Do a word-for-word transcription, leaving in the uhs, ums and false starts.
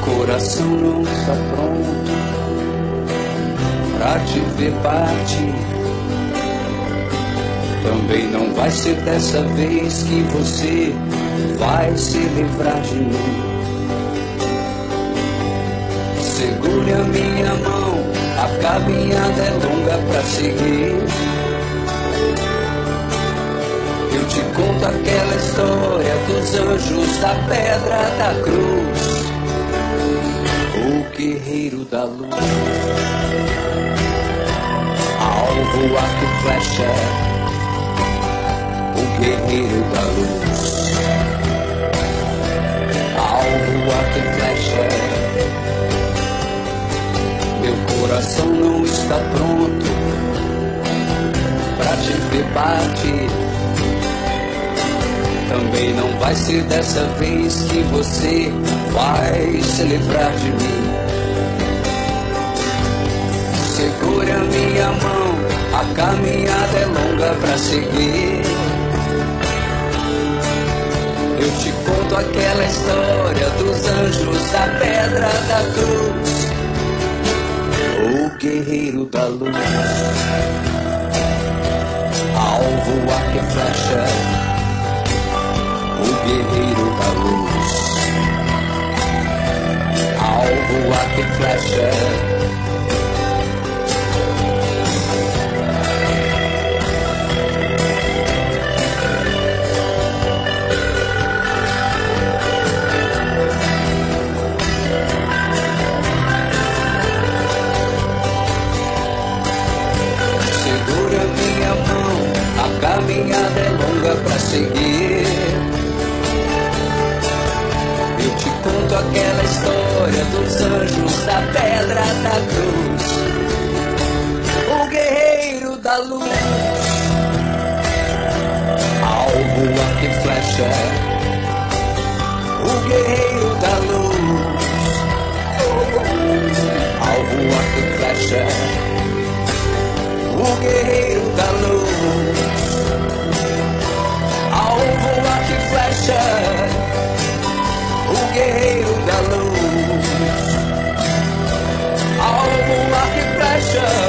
coração não está pronto pra te ver partir. Também não vai ser dessa vez que você vai se livrar de mim. Segure a minha mão, a caminhada é longa pra seguir. Eu te conto aquela história dos anjos, da pedra, da cruz, o guerreiro da luz. Alvo, arco e flecha, o guerreiro da luz. Alvo, arco e flecha. Meu coração não está pronto pra te ver partir. Também não vai ser dessa vez que você vai se livrar de mim. Segure a minha mão, a caminhada é longa pra seguir. Eu te conto aquela história dos anjos, da pedra, da cruz, o guerreiro da luz. Alvo, arco e flecha, o guerreiro da luz. Alvo, arco e flecha. Segura minha mão, a caminhada é longa pra seguir. Eu te conto aquela história dos anjos, da pedra, da cruz, o guerreiro da luz. Alvo, arco e flecha, o guerreiro da luz. Alvo, arco e flecha, o guerreiro da luz. Alvo, arco e flecha, o guerreiro da luz. Alvo, arco e flecha.